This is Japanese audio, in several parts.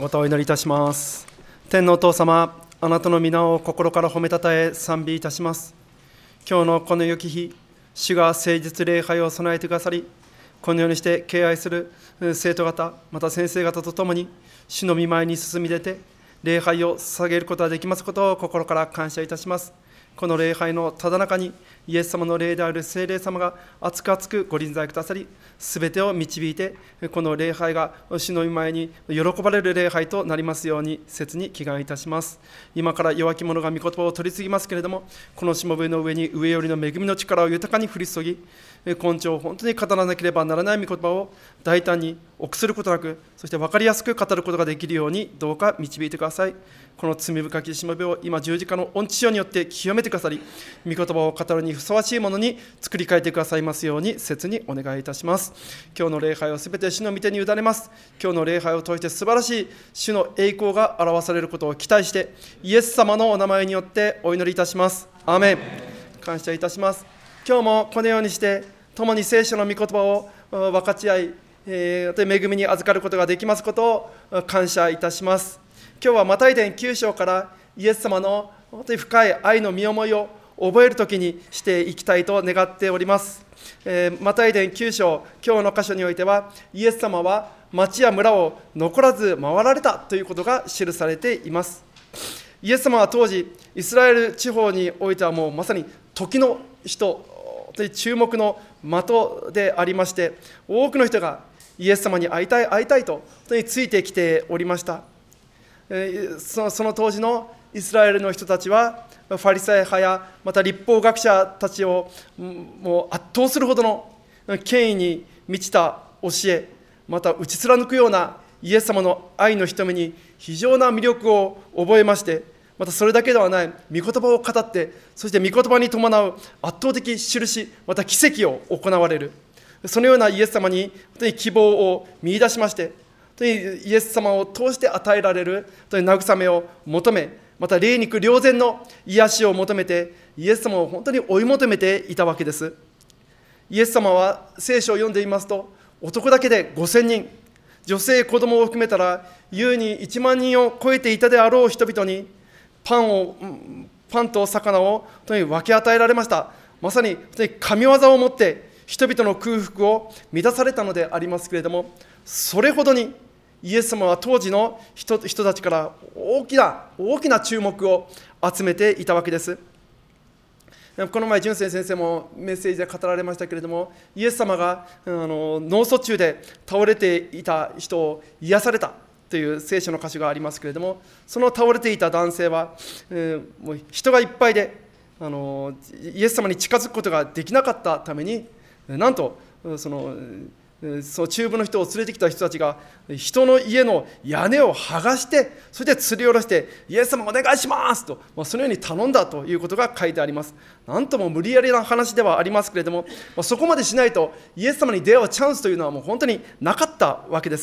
またお祈りいたします。天のお父様、あなたの皆を心から褒めたたえ賛美いたします。今日のこの良き日、主が誠実礼拝を備えてくださり、このようにして敬愛する生徒方、また先生方と共に主の御前に進み出て礼拝を捧げることができますことを心から感謝いたします。この礼拝のただ中にイエス様の霊である聖霊様が熱く熱くご臨在くださり、すべてを導いてこの礼拝が主の御前に喜ばれる礼拝となりますように切に祈願いたします。今から弱き者が御言葉を取り次ぎますけれども、このしもべの上に上よりの恵みの力を豊かに降り注ぎ、根性を本当に語らなければならない御言葉を大胆に臆することなく、そして分かりやすく語ることができるようにどうか導いてください。この罪深きしもべを今十字架の御血潮によって清めてくださり、御言葉を語るにふさわしいものに作り変えてくださいますように切にお願いいたします。今日の礼拝をすべて主の御手に委ねます。今日の礼拝を通して素晴らしい主の栄光が表されることを期待して、イエス様のお名前によってお祈りいたします。アーメン。感謝いたします。今日もこのようにして共に聖書の御言葉を分かち合い、恵みに預かることができますことを感謝いたします。今日はマタイ伝9章からイエス様の本当に深い愛の身思いを覚えるときにしていきたいと願っております。マタイ伝9章、今日の箇所においては、イエス様は町や村を残らず回られたということが記されています。イエス様は当時、イスラエル地方においてはもうまさに時の人、注目の的でありまして、多くの人がイエス様に会いたい会いたいと本当についてきておりました。その当時のイスラエルの人たちはファリサイ派やまた律法学者たちをもう圧倒するほどの権威に満ちた教え、また打ち貫くようなイエス様の愛の瞳に非常な魅力を覚えまして、またそれだけではない御言葉を語って、そして御言葉に伴う圧倒的印、また奇跡を行われる、そのようなイエス様に本当に希望を見出しまして、イエス様を通して与えられる慰めを求め、また霊肉良善の癒しを求めてイエス様を本当に追い求めていたわけです。イエス様は聖書を読んでいますと、男だけで5000人、女性子供を含めたら優に1万人を超えていたであろう人々にパンと魚を本当に分け与えられました。まさに本当に神業をもって人々の空腹を満たされたのでありますけれども、それほどにイエス様は当時の 人たちから大きな注目を集めていたわけです。この前、純正先生もメッセージで語られましたけれども、イエス様が脳卒中で倒れていた人を癒されたという聖書の箇所がありますけれども、その倒れていた男性は、もう人がいっぱいでイエス様に近づくことができなかったために、なんとその中部の人を連れてきた人たちが人の家の屋根を剥がして、それで吊り下ろしてイエス様お願いしますと、そのように頼んだということが書いてあります。なんとも無理やりな話ではありますけれども、そこまでしないとイエス様に出会うチャンスというのはもう本当になかったわけです。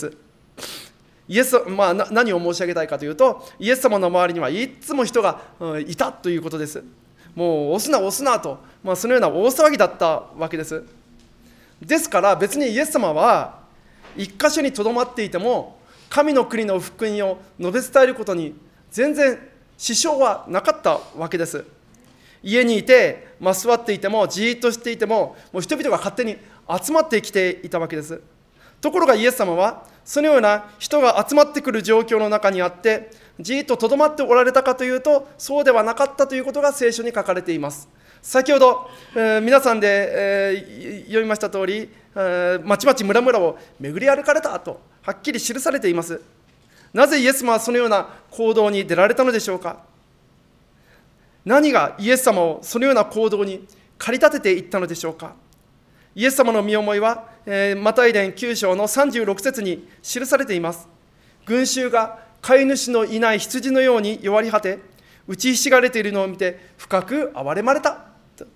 何を申し上げたいかというと、イエス様の周りにはいつも人がいたということです。もう押すな押すなと、そのような大騒ぎだったわけです。ですから別にイエス様は一箇所にとどまっていても神の国の福音を述べ伝えることに全然支障はなかったわけです。家にいて、座っていてもじーっとしていても、もう人々が勝手に集まってきていたわけです。ところがイエス様はそのような人が集まってくる状況の中にあってじーっととどまっておられたかというと、そうではなかったということが聖書に書かれています。先ほど、皆さんで、読みました通り、町々村々を巡り歩かれたとはっきり記されています。なぜイエス様はそのような行動に出られたのでしょうか。何がイエス様をそのような行動に駆り立てていったのでしょうか。イエス様の身思いは、マタイ伝9章の36節に記されています。群衆が飼い主のいない羊のように弱り果て、打ちひしがれているのを見て深く憐れまれた。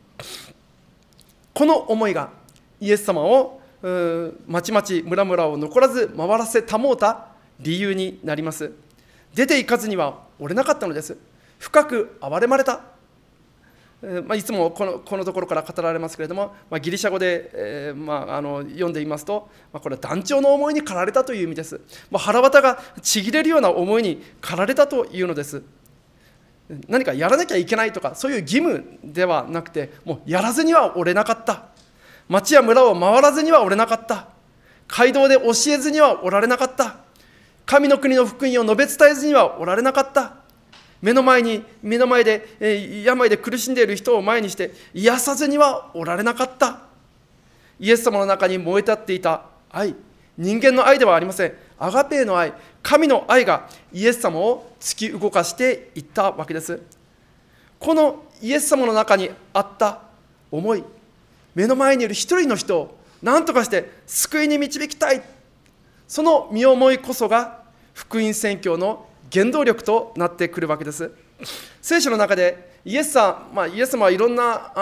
この思いがイエス様を町々村々を残らず回らせたもうた理由になります。出て行かずにはおれなかったのです。深く憐れまれた。 いつもこのところから語られますけれども、ギリシャ語で、読んでいますと、これは断腸の思いに駆られたという意味です。腹渡がちぎれるような思いに駆られたというのです。何かやらなきゃいけないとか、そういう義務ではなくて、もうやらずにはおれなかった。町や村を回らずにはおれなかった。街道で教えずにはおられなかった。神の国の福音を述べ伝えずにはおられなかった。目の前で病で苦しんでいる人を前にして癒さずにはおられなかった。イエス様の中に燃え立っていた愛、人間の愛ではありません。アガペーの愛、神の愛がイエス様を突き動かしていったわけです。このイエス様の中にあった思い、目の前にいる一人の人を何とかして救いに導きたい、その身思いこそが福音宣教の原動力となってくるわけです。聖書の中でイエス様はいろん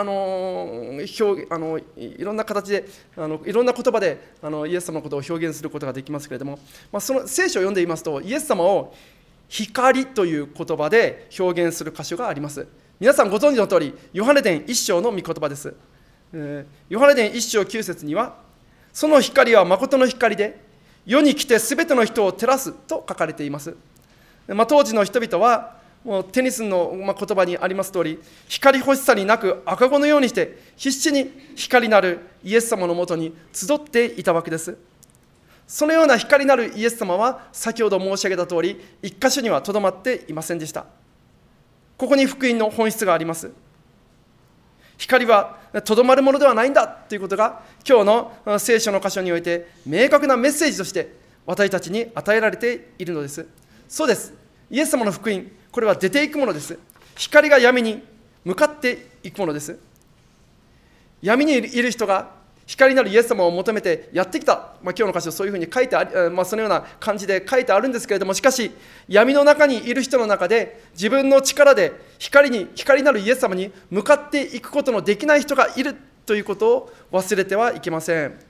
ないろんな形でいろんな言葉でイエス様のことを表現することができますけれども、その聖書を読んでいますと、イエス様を光という言葉で表現する箇所があります。皆さんご存知の通り、ヨハネ伝1章の御言葉です。ヨハネ伝1章9節には、その光は誠の光で世に来てすべての人を照らすと書かれています。当時の人々はもうテニスの言葉にあります通り、光欲しさになく赤子のようにして必死に光なるイエス様のもとに集っていたわけです。そのような光なるイエス様は先ほど申し上げた通り、一箇所にはとどまっていませんでした。ここに福音の本質があります。光はとどまるものではないんだということが今日の聖書の箇所において明確なメッセージとして私たちに与えられているのです。そうです。イエス様の福音、これは出ていくものです。光が闇に向かっていくものです。闇にいる人が光なるイエス様を求めてやってきた、今日の箇所そういうふうに書いてあり、そのような感じで書いてあるんですけれども、しかし闇の中にいる人の中で自分の力で光なるイエス様に向かっていくことのできない人がいるということを忘れてはいけません。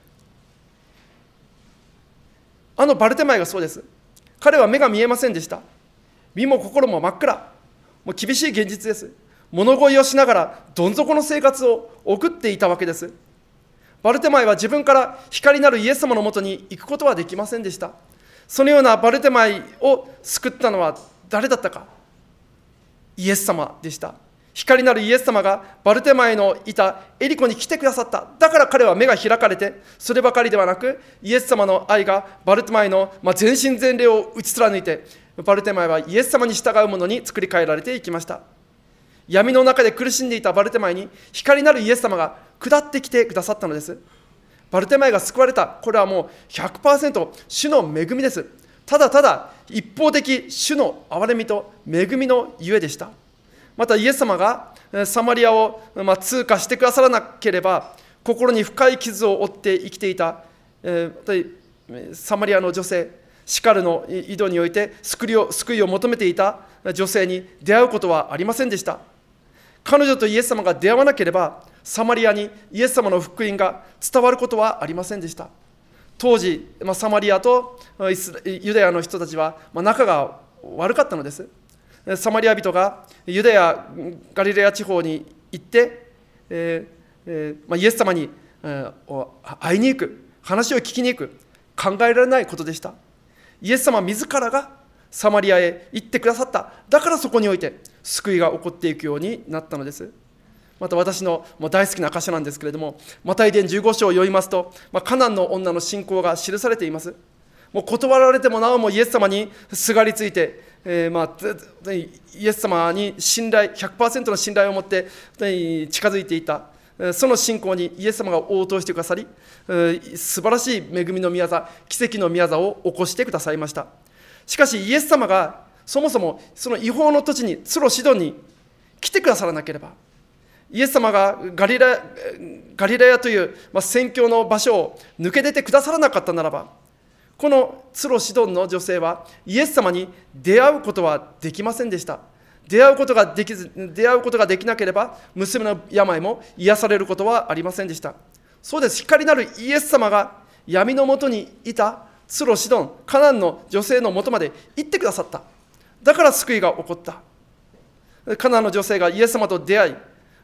バルテマイがそうです。彼は目が見えませんでした。身も心も真っ暗。もう厳しい現実です。物乞いをしながらどん底の生活を送っていたわけです。バルテマイは自分から光なるイエス様のもとに行くことはできませんでした。そのようなバルテマイを救ったのは誰だったか。イエス様でした。光なるイエス様がバルテマイのいたエリコに来てくださった。だから彼は目が開かれて、そればかりではなく、イエス様の愛がバルテマイの全身全霊を打ち貫いて、バルテマイはイエス様に従うものに作り変えられていきました。闇の中で苦しんでいたバルテマイに光なるイエス様が下ってきてくださったのです。バルテマイが救われた。これはもう 100% 主の恵みです。ただただ一方的主の憐れみと恵みのゆえでした。またイエス様がサマリアを通過してくださらなければ心に深い傷を負って生きていたサマリアの女性、シカルの井戸において救いを求めていた女性に出会うことはありませんでした。彼女とイエス様が出会わなければサマリアにイエス様の福音が伝わることはありませんでした。当時サマリアとユダヤの人たちは仲が悪かったのです。サマリア人がユダヤガリレア地方に行ってイエス様に会いに行く、話を聞きに行く、考えられないことでした。イエス様自らがサマリアへ行ってくださった。だからそこにおいて救いが起こっていくようになったのです。また私の大好きな箇所なんですけれども、マタイ伝15章を読みますと、カナンの女の信仰が記されています。もう断られてもなおもイエス様にすがりついて、イエス様に100% の信頼を持って近づいていた。その信仰にイエス様が応答してくださり、素晴らしい恵みの御業、奇跡の御業を起こしてくださいました。しかしイエス様がそもそもその違法の土地にツロシドンに来てくださらなければ、イエス様がガリラヤという宣教の場所を抜け出てくださらなかったならば、このツロシドンの女性はイエス様に出会うことはできませんでした。出会うことができなければ娘の病も癒されることはありませんでした。そうです。光なるイエス様が闇のもとにいたツロシドン、カナンの女性のもとまで行ってくださった。だから救いが起こった。カナンの女性がイエス様と出会い、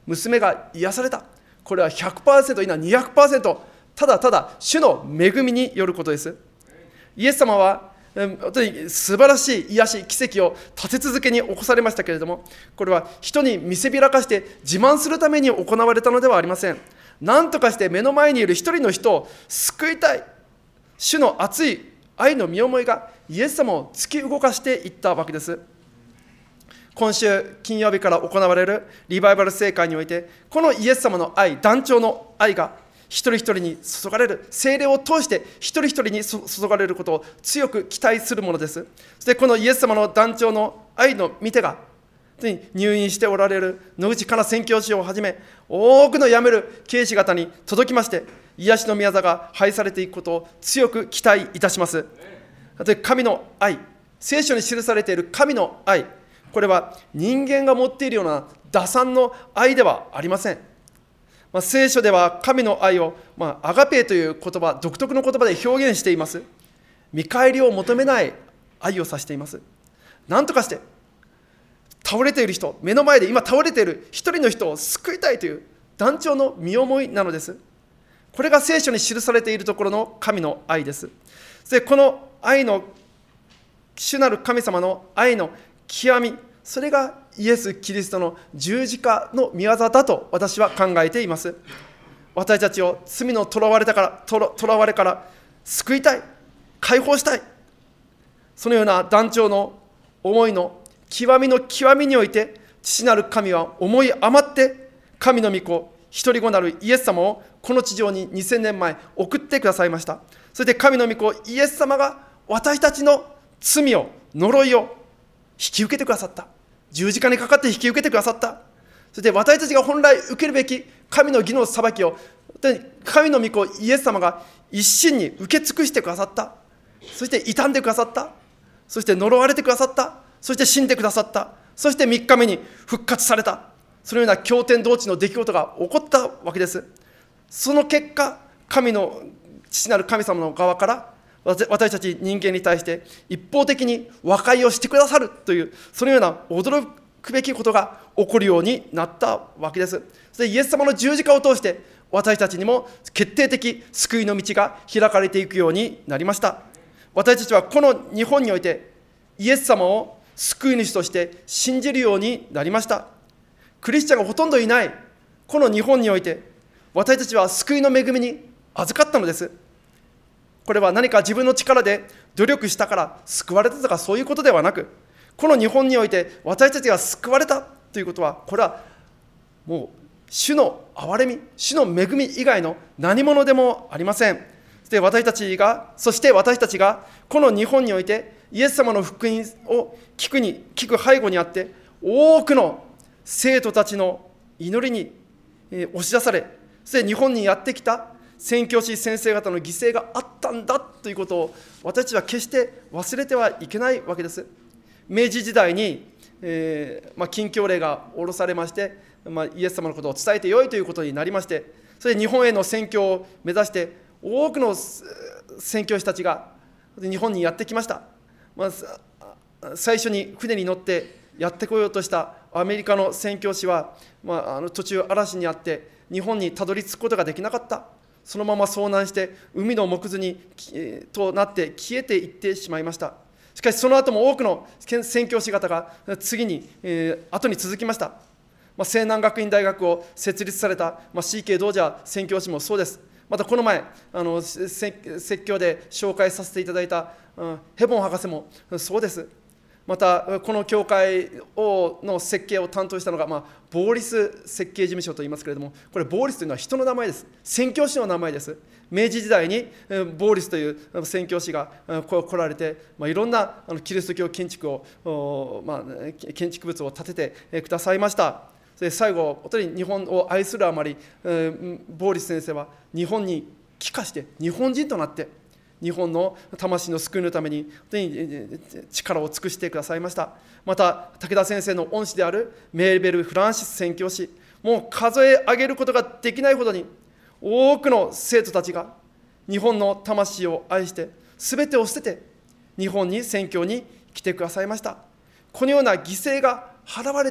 娘が癒された。これは 100% いな 200% ただただ主の恵みによることです。イエス様は本当に素晴らしい癒し、奇跡を立て続けに起こされましたけれども、これは人に見せびらかして自慢するために行われたのではありません。何とかして目の前にいる一人の人を救いたい、主の熱い愛の身思いがイエス様を突き動かしていったわけです。今週金曜日から行われるリバイバル聖会において、このイエス様の愛、断腸の愛が一人一人に注がれる、聖霊を通して一人一人に注がれることを強く期待するものです。そしてこのイエス様の断腸の愛の御手が入院しておられる野口かな宣教師をはじめ、多くの辞める警視方に届きまして、癒しの宮座が拝されていくことを強く期待いたします。神の愛、聖書に記されている神の愛、これは人間が持っているような打算の愛ではありません。聖書では神の愛を、アガペーという言葉、独特の言葉で表現しています。見返りを求めない愛を指しています。何とかして倒れている人、目の前で今倒れている一人の人を救いたいという断腸の身思いなのです。これが聖書に記されているところの神の愛です。そしてこの愛の主なる神様の愛の極み、それがイエス・キリストの十字架の御業だと私は考えています。私たちを罪の囚われから救いたい、解放したい、そのような断腸の思いの極みの極みにおいて、父なる神は思い余って神の御子、一人子なるイエス様をこの地上に2000年前送ってくださいました。そして神の御子イエス様が私たちの罪を、呪いを引き受けてくださった。十字架にかかって引き受けてくださった。そして私たちが本来受けるべき神の義の裁きを、神の御子イエス様が一心に受け尽くしてくださった。そして傷んでくださった。そして呪われてくださった。そして死んでくださった。そして3日目に復活された。そのような驚天動地の出来事が起こったわけです。その結果、神の父なる神様の側から私たち人間に対して一方的に和解をしてくださるという、そのような驚くべきことが起こるようになったわけです。そしてイエス様の十字架を通して私たちにも決定的救いの道が開かれていくようになりました。私たちはこの日本においてイエス様を救い主として信じるようになりました。クリスチャンがほとんどいないこの日本において、私たちは救いの恵みに預かったのです。これは何か自分の力で努力したから救われたとかそういうことではなく、この日本において私たちが救われたということは、これはもう主の憐れみ、主の恵み以外の何者でもありません。そして私たちがこの日本においてイエス様の福音を聞く背後にあって、多くの生徒たちの祈りに押し出され、そして日本にやってきた宣教師先生方の犠牲があったんだということを私たちは決して忘れてはいけないわけです。明治時代に、禁教令が下ろされまして、イエス様のことを伝えてよいということになりまして、それで日本への宣教を目指して多くの宣教師たちが日本にやってきました。最初に船に乗ってやってこようとしたアメリカの宣教師は、途中嵐にあって日本にたどり着くことができなかった。そのまま遭難して海の木図となって消えていってしまいました。しかしその後も多くの宣教師方が後に続きました。西南学院大学を設立された、CK 道者宣教師もそうです。またこの前説教で紹介させていただいたヘボン博士もそうです。またこの教会の設計を担当したのが、ボーリス設計事務所といいますけれども、これボーリスというのは人の名前です。宣教師の名前です。明治時代にボーリスという宣教師が来られて、いろんなキリスト教建築物を建ててくださいました。で最後、本当に日本を愛するあまり、ボーリス先生は日本に帰化して日本人となって日本の魂の救いのために力を尽くしてくださいました。また武田先生の恩師であるメーベル・フランシス宣教師、もう数え上げることができないほどに多くの生徒たちが日本の魂を愛して全てを捨てて日本に宣教に来てくださいました。このような犠牲が払われて、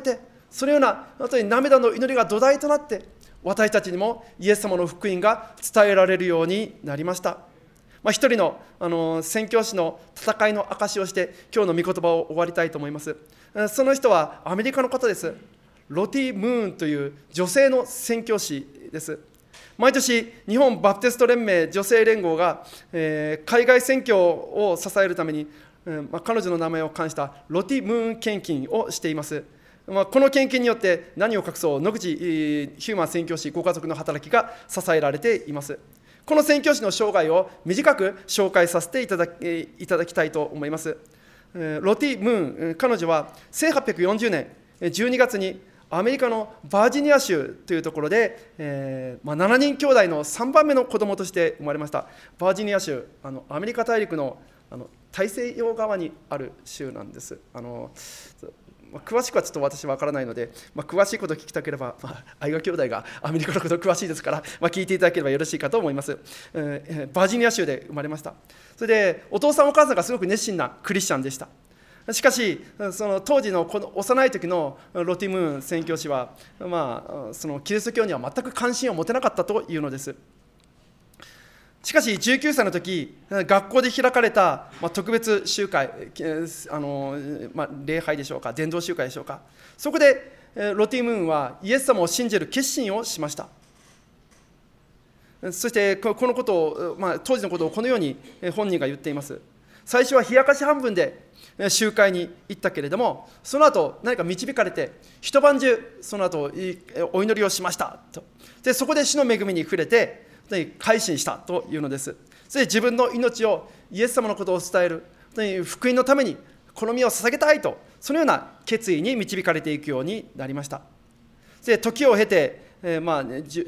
そのような本当に涙の祈りが土台となって、私たちにもイエス様の福音が伝えられるようになりました。一人の宣教師の戦いの証をして今日の御言葉を終わりたいと思います。その人はアメリカの方です。ロティ・ムーンという女性の宣教師です。毎年日本バプテスト連盟女性連合が、海外宣教を支えるために、彼女の名前を冠したロティ・ムーン献金をしています。この献金によって何を隠そう、野口ヒューマン宣教師ご家族の働きが支えられています。この宣教師の生涯を短く紹介させていただきたいと思います。ロティ・ムーン、彼女は1840年12月にアメリカのバージニア州というところで、7人兄弟の3番目の子供として生まれました。バージニア州、アメリカ大陸の大西洋側にある州なんです。詳しくはちょっと私は分からないので、詳しいことを聞きたければ、相賀兄弟がアメリカのこと詳しいですから、聞いていただければよろしいかと思います。バージニア州で生まれました。それでお父さんお母さんがすごく熱心なクリスチャンでした。しかしその当時のこの幼い時のロティ・ムーン宣教師は、そのキリスト教には全く関心を持てなかったというのです。しかし19歳の時、学校で開かれた特別集会、礼拝でしょうか、伝道集会でしょうか、そこでロティ・ムーンはイエス様を信じる決心をしました。そしてこのことを、当時のことをこのように本人が言っています。最初は冷やかし半分で集会に行ったけれども、その後何か導かれて一晩中その後お祈りをしましたと。でそこで主の恵みに触れて改心したというのです。それで自分の命をイエス様のことを伝える福音のためにこの身を捧げたいと、そのような決意に導かれていくようになりました。で時を経て、もう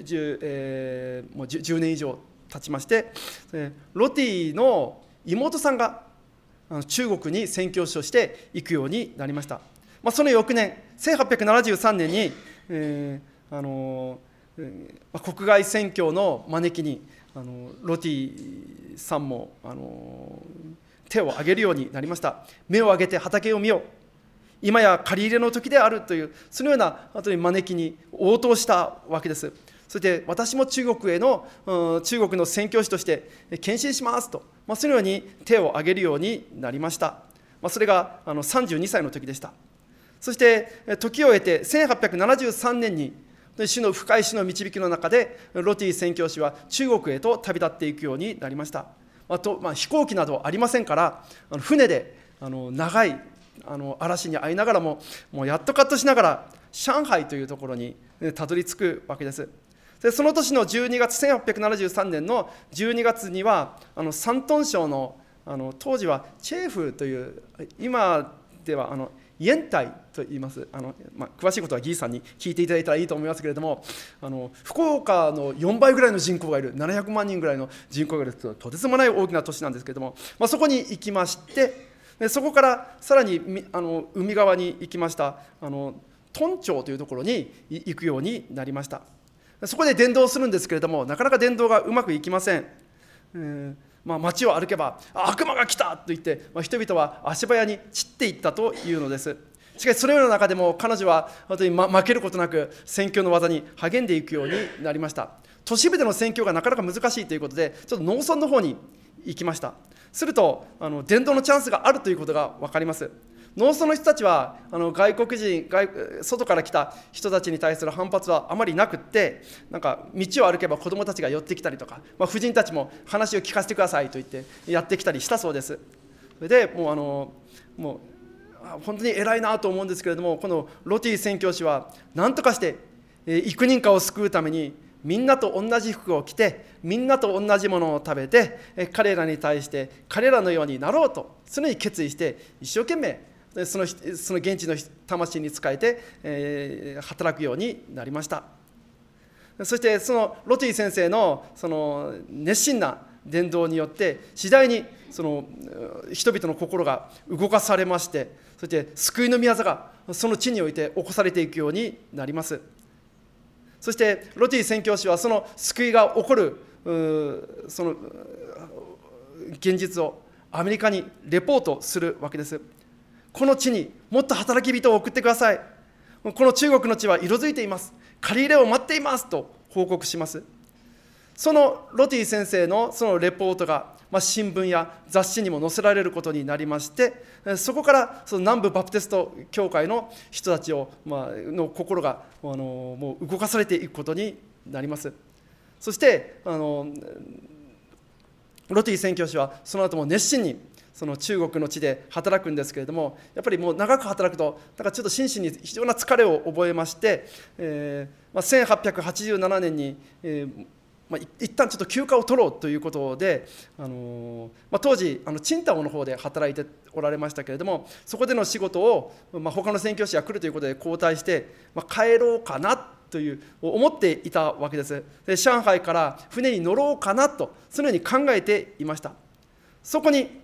10年以上経ちまして、ロティの妹さんが中国に宣教師として行くようになりました。その翌年1873年に、国外宣教の招きにロティさんも手を挙げるようになりました。目を上げて畑を見よ、今や借り入れの時であるという、そのような後に招きに応答したわけです。そして私も中国の宣教師として献身しますと、そのように手を挙げるようになりました。それが32歳の時でした。そして時を経て1873年に深い主の導きの中でロティ宣教師は中国へと旅立っていくようになりました。飛行機などありませんから、船で長い嵐に遭いながらもうやっとカットしながら上海というところにたどり着くわけです。でその年の1873年の12月には山東省の当時はチェーフという、今では煙台と言います。詳しいことはギーさんに聞いていただいたらいいと思いますけれども、福岡の4倍ぐらいの人口がいる、700万人ぐらいの人口がいるとてつもない大きな都市なんですけれども、そこに行きまして、そこからさらに海側に行きました敦煌というところに行くようになりました。そこで伝道するんですけれども、なかなか伝道がうまくいきません。街を歩けば悪魔が来たと言って、人々は足早に散っていったというのです。しかしそのような中でも彼女は本当に負けることなく宣教の技に励んでいくようになりました。都市部での宣教がなかなか難しいということで、ちょっと農村の方に行きました。すると伝道のチャンスがあるということが分かります。農村の人たちは外国人外から来た人たちに対する反発はあまりなくって、なんか道を歩けば子どもたちが寄ってきたりとか、婦人たちも話を聞かせてくださいと言ってやってきたりしたそうです。それでもう本当に偉いなと思うんですけれども、このロティ宣教師は何とかして幾人かを救うためにみんなと同じ服を着て、みんなと同じものを食べて、彼らに対して彼らのようになろうと常に決意して一生懸命その現地の魂に仕えて、働くようになりました。そしてそのロティ先生のその熱心な伝道によって次第にその人々の心が動かされまして、そして救いの御業がその地において起こされていくようになります。そしてロティ宣教師はその救いが起こるその現実をアメリカにレポートするわけです。この地にもっと働き人を送ってください。 この中国の地は色づいています。借り入れを待っていますと報告します。そのロティ先生のそのレポートが、新聞や雑誌にも載せられることになりまして、そこからその南部バプテスト教会の人たちの心がもう動かされていくことになります。そしてロティ宣教師はその後も熱心にその中国の地で働くんですけれども、やっぱりもう長く働くとちょっと心身に非常な疲れを覚えまして、1887年に、一旦ちょっと休暇を取ろうということで、当時青島の方で働いておられましたけれども、そこでの仕事を、他の宣教師が来るということで交代して、帰ろうかなという思っていたわけです。で、上海から船に乗ろうかなとそのように考えていました。そこに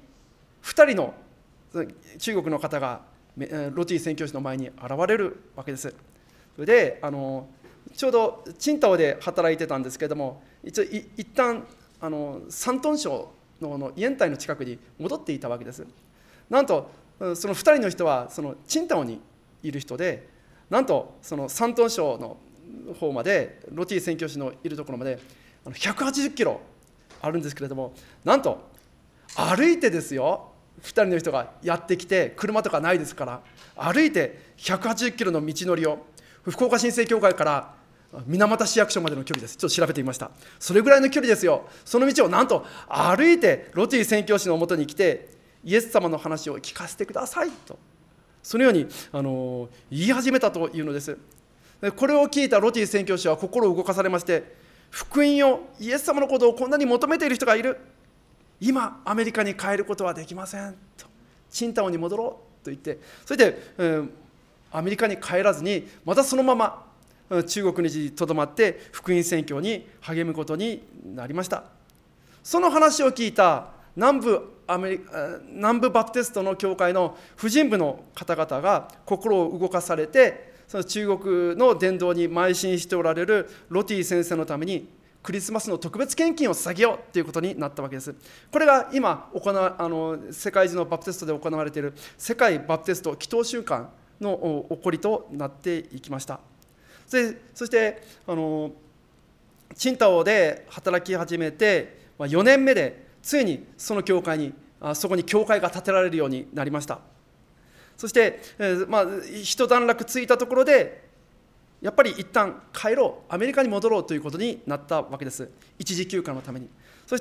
2人の中国の方がロティ宣教師の前に現れるわけです。それでちょうど青島で働いてたんですけれども、一旦山東省のイエンタイの近くに戻っていたわけです。なんとその2人の人はその青島にいる人で、なんとその山東省の方まで、ロティ宣教師のいるところまで180キロあるんですけれども、なんと歩いてですよ、2人の人がやってきて、車とかないですから歩いて180キロの道のりを、福岡新生教会から水俣市役所までの距離です。ちょっと調べてみました。それぐらいの距離ですよ。その道をなんと歩いてロティ宣教師のもとに来て、イエス様の話を聞かせてくださいと、そのように言い始めたというのです。これを聞いたロティ宣教師は心を動かされまして、福音を、イエス様のことをこんなに求めている人がいる、今アメリカに帰ることはできませんと、青島に戻ろうと言って、それで、アメリカに帰らずに、またそのまま中国にとどまって福音宣教に励むことになりました。その話を聞いた南部バプテストの教会の婦人部の方々が心を動かされて、その中国の伝道に邁進しておられるロティ先生のためにクリスマスの特別献金を捧げようということになったわけです。これが今世界中のバプテストで行われている世界バプテスト祈祷週間の起こりとなっていきました。そして青島で働き始めて4年目でついにそこに教会が建てられるようになりました。そして、一段落ついたところで、やっぱり一旦帰ろう、アメリカに戻ろうということになったわけです。一時休暇のために。そして、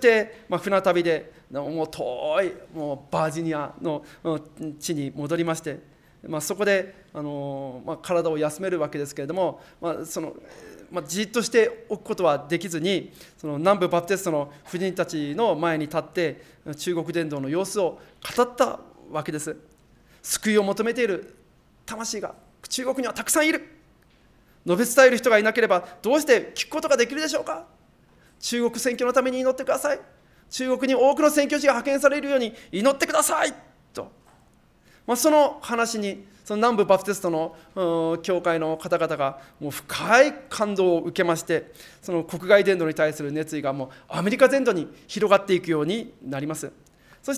船旅でもう遠いバージニアの地に戻りまして、そこで体を休めるわけですけれども、じっとしておくことはできずに、その南部バプテストの婦人たちの前に立って中国伝道の様子を語ったわけです。救いを求めている魂が中国にはたくさんいる。述べ伝える人がいなければどうして聞くことができるでしょうか。中国宣教のために祈ってください。中国に多くの宣教師が派遣されるように祈ってくださいと、その話にその南部バプテストの教会の方々がもう深い感動を受けまして、その国外伝道に対する熱意がもうアメリカ全土に広がっていくようになります。そして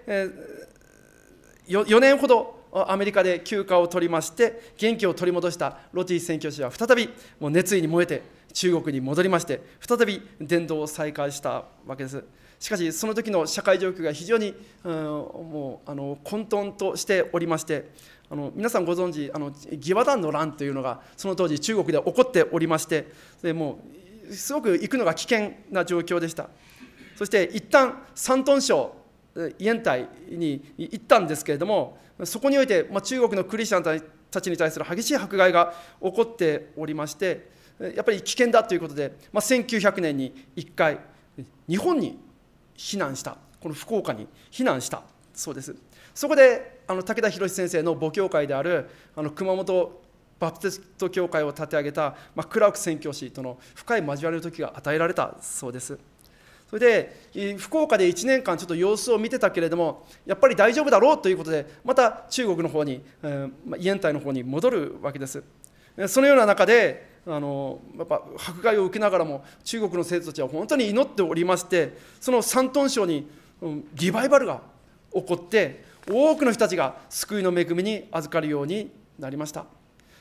、4年ほどアメリカで休暇を取りまして元気を取り戻したロティ宣教師は再びもう熱意に燃えて中国に戻りまして、再び伝道を再開したわけです。しかしその時の社会状況が非常にもう混沌としておりまして、皆さんご存知義和団の乱というのがその当時中国で起こっておりまして、でもうすごく行くのが危険な状況でした。そして一旦山東省イエンタイに行ったんですけれども、そこにおいて、中国のクリスチャンたちに対する激しい迫害が起こっておりまして、やっぱり危険だということで、1900年に1回日本に避難した、この福岡に避難したそうです。そこで武田博先生の母教会である熊本バプテスト教会を立て上げた、クラーク宣教師との深い交わりの時が与えられたそうです。それで福岡で1年間ちょっと様子を見てたけれども、やっぱり大丈夫だろうということでまた中国の方に、イエンタイの方に戻るわけです。そのような中でやっぱ迫害を受けながらも中国の生徒たちは本当に祈っておりまして、その山東省にリバイバルが起こって多くの人たちが救いの恵みに預かるようになりました。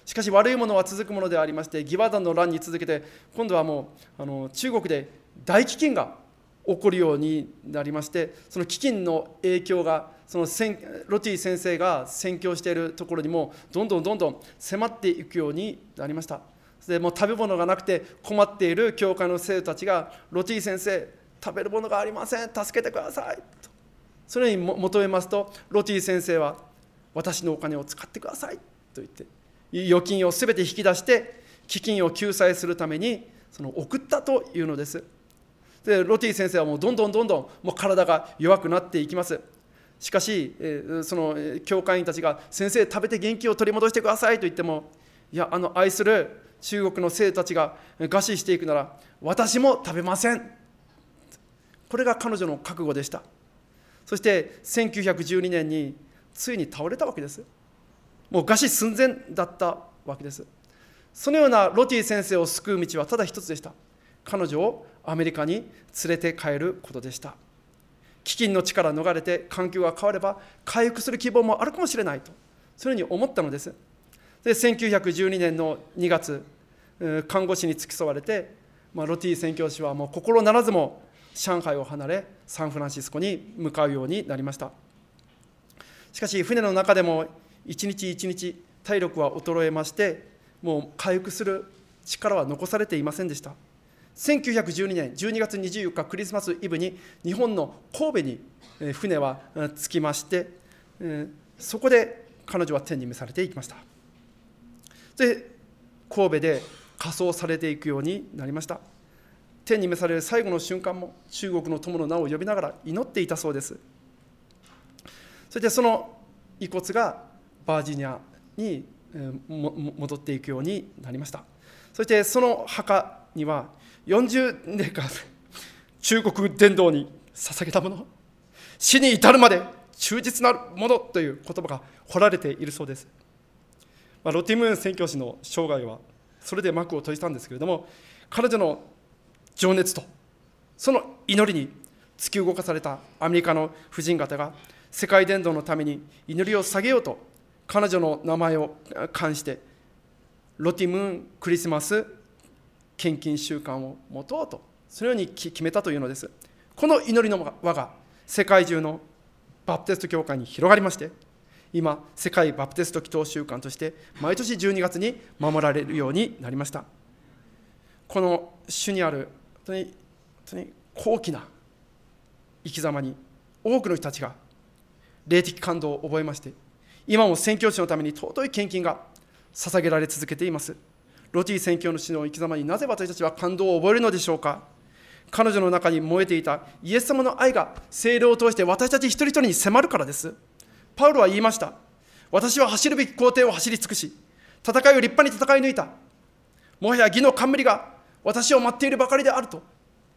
しかし悪いものは続くものでありまして、義和団の乱に続けて、今度はもう中国で大飢饉が起こるようになりまして、その飢饉の影響がそのロティ先生が宣教しているところにもどんどん迫っていくようになりました。でもう食べ物がなくて困っている教会の生徒たちが、ロティ先生、食べるものがありません、助けてくださいとそれに求めますと、ロティ先生は私のお金を使ってくださいと言って預金をすべて引き出して飢饉を救済するために送ったというのです。でロティ先生はもうどんどんもう体が弱くなっていきます。しかしその教会員たちが、先生食べて元気を取り戻してくださいと言っても、いや、愛する中国の生徒たちが餓死していくなら私も食べません。これが彼女の覚悟でした。そして1912年についに倒れたわけです。もう餓死寸前だったわけです。そのようなロティ先生を救う道はただ一つでした。彼女をアメリカに連れて帰ることでした。飢饉の地から逃れて環境が変われば回復する希望もあるかもしれないと、そういうふうに思ったのです。で1912年の2月、看護師に付き添われて、ロティ宣教師はもう心ならずも上海を離れサンフランシスコに向かうようになりました。しかし船の中でも一日一日体力は衰えまして、もう回復する力は残されていませんでした。1912年12月24日クリスマスイブに日本の神戸に船は着きまして、そこで彼女は天に召されていきました。で神戸で火葬されていくようになりました。天に召される最後の瞬間も中国の友の名を呼びながら祈っていたそうです。そしてその遺骨がバージニアに戻っていくようになりました。そしてその墓には40年間中国伝道に捧げたもの、死に至るまで忠実なものという言葉が彫られているそうです。ロティ・ムーン宣教師の生涯はそれで幕を閉じたんですけれども、彼女の情熱とその祈りに突き動かされたアメリカの婦人方が世界伝道のために祈りを下げようと、彼女の名前を冠してロティ・ムーンクリスマス献金習慣を持とうと、そのように決めたというのです。この祈りの輪が世界中のバプテスト教会に広がりまして、今世界バプテスト祈祷習慣として毎年12月に守られるようになりました。この主にある本当に高貴な生き様に多くの人たちが霊的感動を覚えまして、今も宣教師のために尊い献金が捧げられ続けています。ロティ宣教師の生き様になぜ私たちは感動を覚えるのでしょうか。彼女の中に燃えていたイエス様の愛が聖霊を通して私たち一人一人に迫るからです。パウロは言いました。私は走るべき工程を走り尽くし、戦いを立派に戦い抜いた。もはや義の冠が私を待っているばかりであると。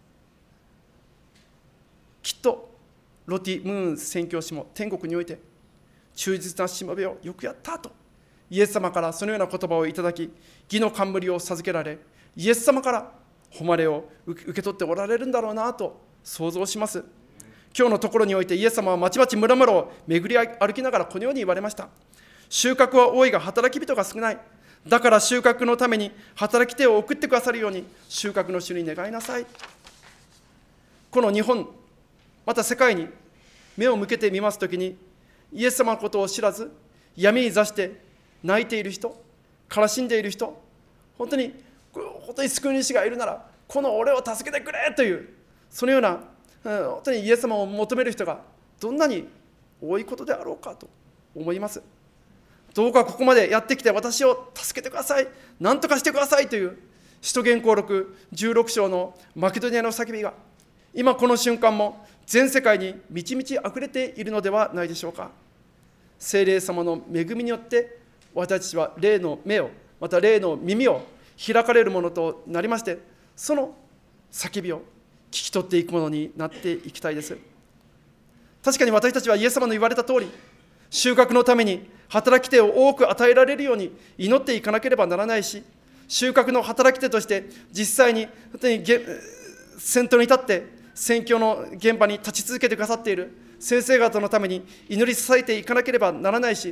きっとロティ・ムーン宣教師も天国において忠実なしもべをよくやったとイエス様からそのような言葉をいただき、義の冠を授けられ、イエス様から誉れを受け取っておられるんだろうなと想像します。今日のところにおいてイエス様はまちまち村々を巡り歩きながらこのように言われました。収穫は多いが働き人が少ない。だから収穫のために働き手を送ってくださるように収穫の主に願いなさい。この日本、また世界に目を向けてみますときに、イエス様のことを知らず闇に座して泣いている人、悲しんでいる人、本当に救い主がいるならこの俺を助けてくれという、そのような本当にイエス様を求める人がどんなに多いことであろうかと思います。どうかここまでやってきて私を助けてください、何とかしてくださいという使徒言行録16章のマケドニアの叫びが今この瞬間も全世界に満ち満ち溢れているのではないでしょうか。聖霊様の恵みによって私たちは霊の目を、また霊の耳を開かれるものとなりまして、その叫びを聞き取っていくものになっていきたいです。確かに私たちはイエス様の言われた通り、収穫のために働き手を多く与えられるように祈っていかなければならないし、収穫の働き手として実際に本当に先頭に立って宣教の現場に立ち続けてくださっている先生方のために祈り支えていかなければならないし、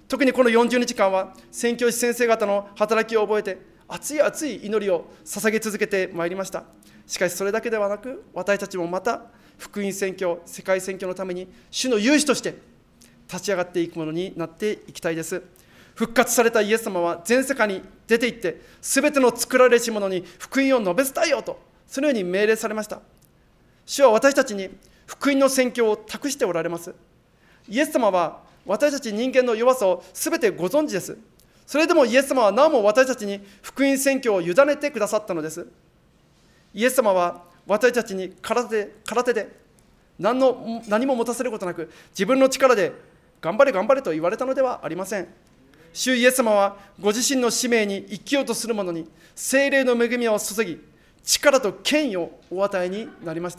特にこの40日間は宣教師先生方の働きを覚えて、熱い熱い祈りを捧げ続けてまいりました。しかしそれだけではなく、私たちもまた福音宣教、世界宣教のために主の勇士として立ち上がっていくものになっていきたいです。復活されたイエス様は全世界に出て行って、すべての作られし者に福音を述べ伝えようと、そのように命令されました。主は私たちに福音の宣教を託しておられます。イエス様は私たち人間の弱さをすべてご存知です。それでもイエス様はなおも私たちに福音宣教を委ねてくださったのです。イエス様は私たちに空手で何も持たせることなく、自分の力で頑張れ頑張れと言われたのではありません。主イエス様はご自身の使命に生きようとする者に聖霊の恵みを注ぎ、力と権威をお与えになりました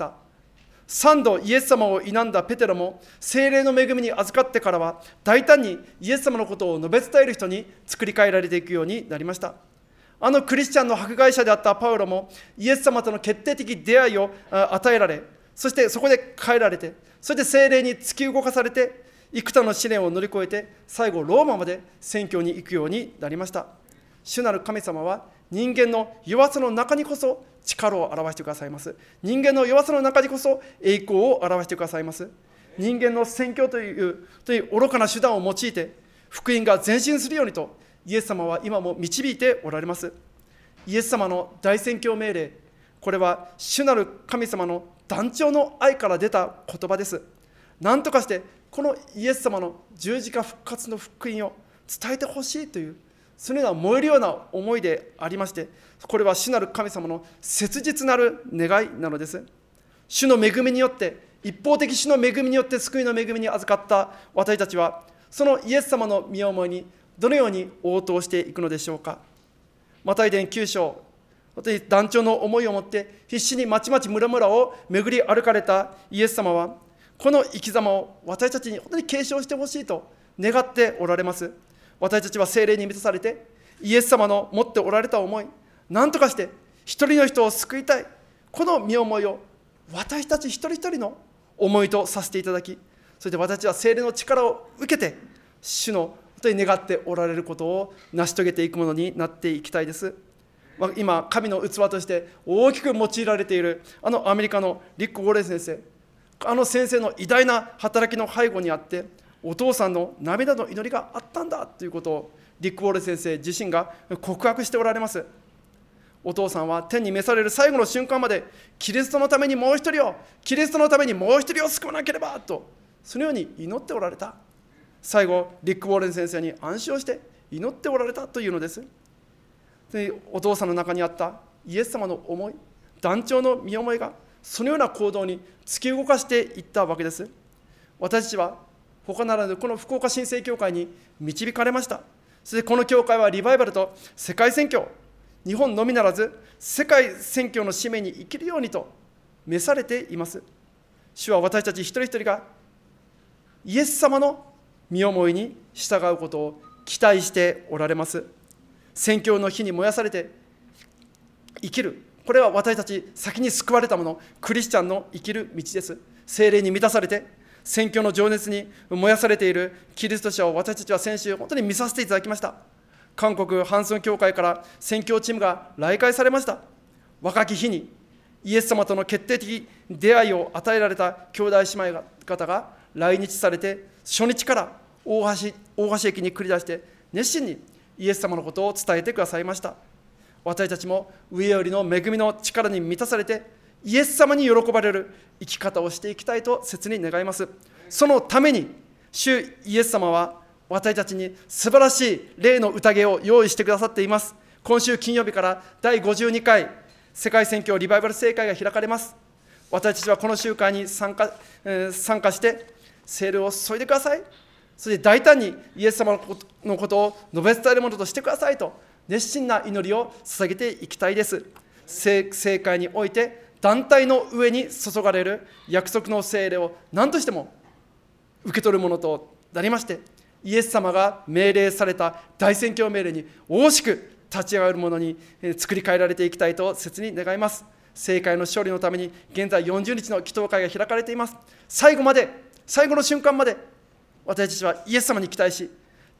。3度イエス様を否んだペテロも聖霊の恵みに預かってからは、大胆にイエス様のことを述べ伝える人に作り変えられていくようになりました。あのクリスチャンの迫害者であったパウロもイエス様との決定的出会いを与えられ、そしてそこで変えられて、そして聖霊に突き動かされて、幾多の試練を乗り越えて、最後ローマまで宣教に行くようになりました。主なる神様は人間の弱さの中にこそ力を表してくださいます。人間の弱さの中にこそ栄光を表してくださいます。人間の宣教という愚かな手段を用いて福音が前進するようにと、イエス様は今も導いておられます。イエス様の大宣教命令、これは主なる神様の断腸の愛から出た言葉です。何とかしてこのイエス様の十字架復活の福音を伝えてほしいという、そのような燃えるような思いでありまして、これは主なる神様の切実なる願いなのです。主の恵みによって、一方的主の恵みによって救いの恵みに預かった私たちは、そのイエス様の御思いにどのように応答していくのでしょうか。マタイ伝9章、本当に断腸の思いを持って必死にまちまち村々を巡り歩かれたイエス様は、この生き様を私たちに本当に継承してほしいと願っておられます。私たちは聖霊に満たされて、イエス様の持っておられた思い、何とかして一人の人を救いたい、この身思いを私たち一人一人の思いとさせていただき、そして私たちは聖霊の力を受けて、主の本当に願っておられることを成し遂げていくものになっていきたいです。今、神の器として大きく用いられているあのアメリカのリック・ウォレン先生、あの先生の偉大な働きの背後にあって、お父さんの涙の祈りがあったんだということをリック・ウォレン先生自身が告白しておられます。お父さんは天に召される最後の瞬間まで、キリストのためにもう一人を、キリストのためにもう一人を救わなければと、そのように祈っておられた。最後、リック・ウォレン先生に暗唱して祈っておられたというのです。で、お父さんの中にあったイエス様の思い、断腸の身思いがそのような行動に突き動かしていったわけです。私たちは他ならぬこの福岡新生教会に導かれました。そしてこの教会はリバイバルと世界宣教、日本のみならず世界宣教の使命に生きるようにと召されています。主は私たち一人一人がイエス様の身思いに従うことを期待しておられます。宣教の火に燃やされて生きる、これは私たち先に救われた者、クリスチャンの生きる道です。聖霊に満たされて宣教の情熱に燃やされているキリスト者を私たちは先週本当に見させていただきました。韓国ハンソン教会から宣教チームが来会されました。若き日にイエス様との決定的出会いを与えられた兄弟姉妹方が来日されて、初日から大橋駅に繰り出して熱心にイエス様のことを伝えてくださいました。私たちも上よりの恵みの力に満たされて、イエス様に喜ばれる生き方をしていきたいと切に願います。そのために主イエス様は私たちに素晴らしい霊の宴を用意してくださっています。今週金曜日から第52回世界宣教リバイバル聖会が開かれます。私たちはこの集会に参加して聖霊を注いでください。そして大胆にイエス様のことを述べ伝えるものとしてくださいと熱心な祈りを捧げていきたいです。聖会において団体の上に注がれる約束の聖霊を何としても受け取るものとなりまして、イエス様が命令された大宣教命令に大しく立ち上がるものに作り変えられていきたいと切に願います。聖会の勝利のために現在40日の祈祷会が開かれています。最後の瞬間まで私たちはイエス様に期待し、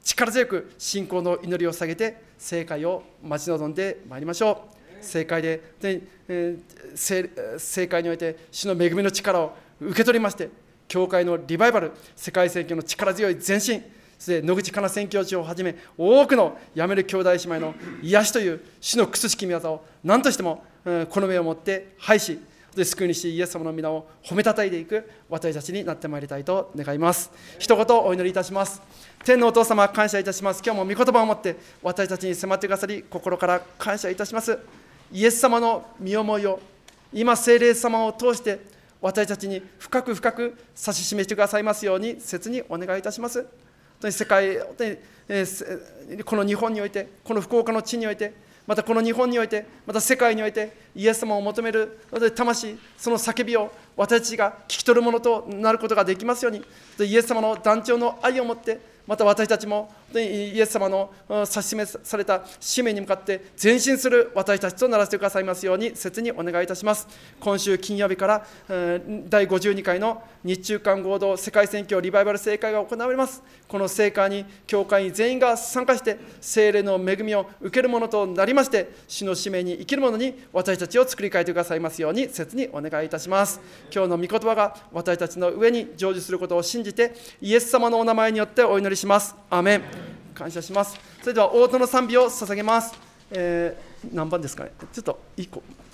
力強く信仰の祈りを下げて聖会を待ち望んでまいりましょう。聖会で、聖会において主の恵みの力を受け取りまして、教会のリバイバル、世界宣教の力強い前進、そして野口かな宣教師をはじめ、多くの辞める兄弟姉妹の癒しという主のくすしき御業を何としてもこの目を持って拝し、救い主イエス様の皆を褒めたたえていく私たちになってまいりたいと願います。一言お祈りいたします。天のお父様、感謝いたします。今日も御言葉を持って私たちに迫ってくださり、心から感謝いたします。イエス様の身思いを今聖霊様を通して私たちに深く深く指し示してくださいますように切にお願いいたします。世界、この日本において、この福岡の地において、またこの日本において、また世界において、イエス様を求める魂、その叫びを私たちが聞き取るものとなることができますように、イエス様の断腸の愛を持って、また私たちもイエス様の指し示された使命に向かって前進する私たちとならせてくださいますように切にお願いいたします。今週金曜日から第52回の日中韓合同世界宣教リバイバル聖会が行われます。この聖会に教会員全員が参加して聖霊の恵みを受けるものとなりまして、主の使命に生きるものに私たちを作り変えてくださいますように切にお願いいたします。今日の御言葉が私たちの上に成就することを信じて、イエス様のお名前によってお祈りします。アーメン。感謝します。それでは応答の賛美を捧げます。何番ですかね。ちょっと1個